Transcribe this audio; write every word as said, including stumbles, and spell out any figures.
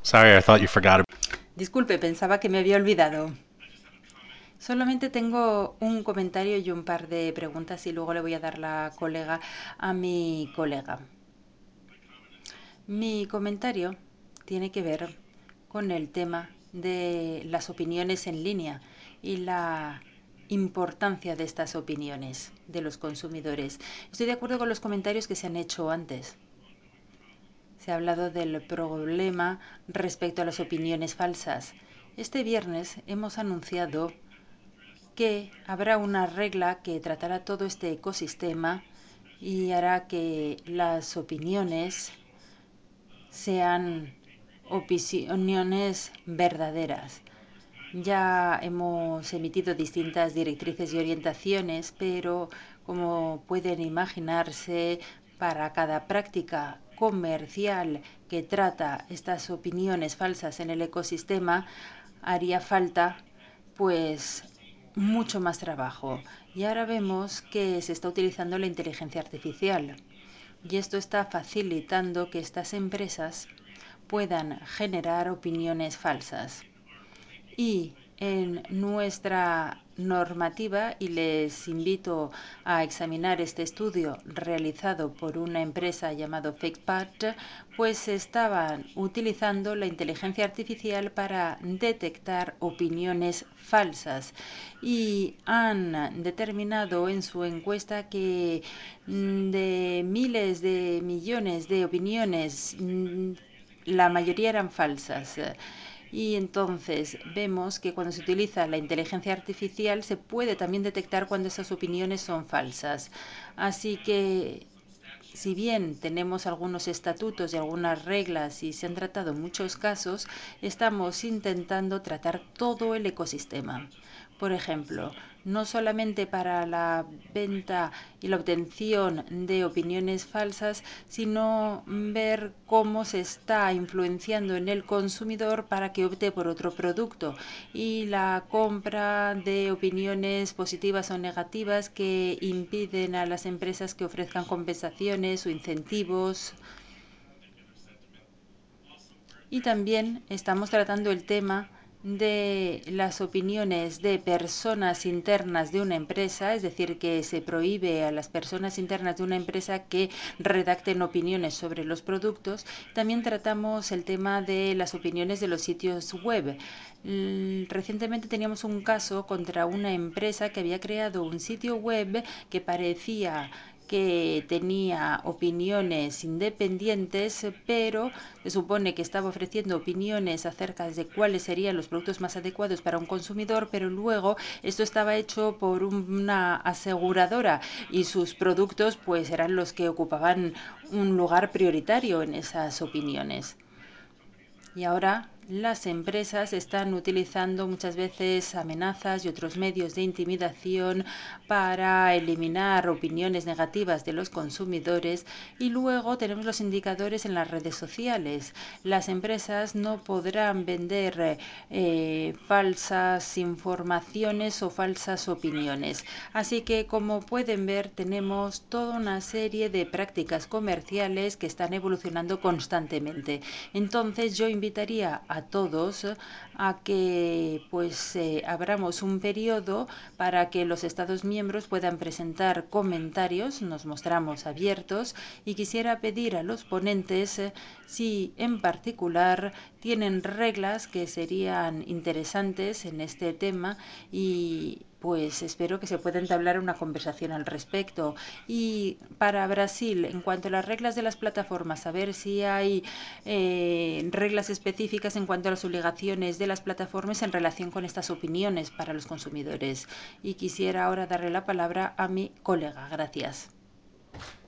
Sorry, I thought you forgot. Disculpe, pensaba que me había olvidado. Solamente tengo un comentario y un par de preguntas y luego le voy a dar la colega a mi colega. Mi comentario tiene que ver con el tema de las opiniones en línea y la importancia de estas opiniones de los consumidores. Estoy de acuerdo con los comentarios que se han hecho antes. Se ha hablado del problema respecto a las opiniones falsas. Este viernes hemos anunciado que habrá una regla que tratará todo este ecosistema y hará que las opiniones sean opiniones verdaderas. Ya hemos emitido distintas directrices y orientaciones, pero como pueden imaginarse, para cada práctica comercial que trata estas opiniones falsas en el ecosistema, haría falta pues mucho más trabajo. Y ahora vemos que se está utilizando la inteligencia artificial. Y esto está facilitando que estas empresas puedan generar opiniones falsas. Y en nuestra normativa, y les invito a examinar este estudio realizado por una empresa llamada FakePath, pues estaban utilizando la inteligencia artificial para detectar opiniones falsas y han determinado en su encuesta que de miles de millones de opiniones la mayoría eran falsas. Y entonces vemos que cuando se utiliza la inteligencia artificial se puede también detectar cuando esas opiniones son falsas. Así que, si bien tenemos algunos estatutos y algunas reglas y se han tratado muchos casos, estamos intentando tratar todo el ecosistema. Por ejemplo, no solamente para la venta y la obtención de opiniones falsas, sino ver cómo se está influenciando en el consumidor para que opte por otro producto y la compra de opiniones positivas o negativas que impiden a las empresas que ofrezcan compensaciones o incentivos. Y también estamos tratando el tema de las opiniones de personas internas de una empresa, es decir, que se prohíbe a las personas internas de una empresa que redacten opiniones sobre los productos. También tratamos el tema de las opiniones de los sitios web. Recientemente teníamos un caso contra una empresa que había creado un sitio web que parecía que tenía opiniones independientes, pero se supone que estaba ofreciendo opiniones acerca de cuáles serían los productos más adecuados para un consumidor, pero luego esto estaba hecho por una aseguradora y sus productos pues eran los que ocupaban un lugar prioritario en esas opiniones. Y ahora las empresas están utilizando muchas veces amenazas y otros medios de intimidación para eliminar opiniones negativas de los consumidores. Y luego tenemos los indicadores en las redes sociales. Las empresas no podrán vender eh, falsas informaciones o falsas opiniones. Así que, como pueden ver, tenemos toda una serie de prácticas comerciales que están evolucionando constantemente. Entonces, yo invitaría a todos a que pues eh, abramos un periodo para que los Estados miembros puedan presentar comentarios. Nos mostramos abiertos y quisiera pedir a los ponentes eh, si en particular tienen reglas que serían interesantes en este tema y pues espero que se pueda entablar una conversación al respecto. Y para Brasil, en cuanto a las reglas de las plataformas, a ver si hay eh, reglas específicas en cuanto a las obligaciones de las plataformas en relación con estas opiniones para los consumidores. Y quisiera ahora darle la palabra a mi colega. Gracias.